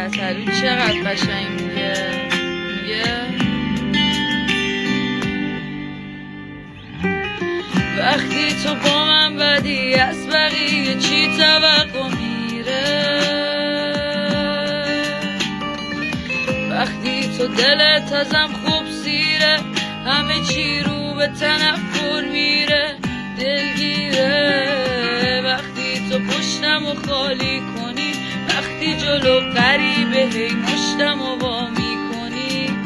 تتلو چقدر قشنگ میگه وقتی تو با من بدی از بقیه چی توقع میره، وقتی تو دلت ازم خوب سیره همه چی رو به تنفر میره دلگیره، وقتی تو پشتم و خالی کنی، وقتی جلو غریبه هی مشتم و وامی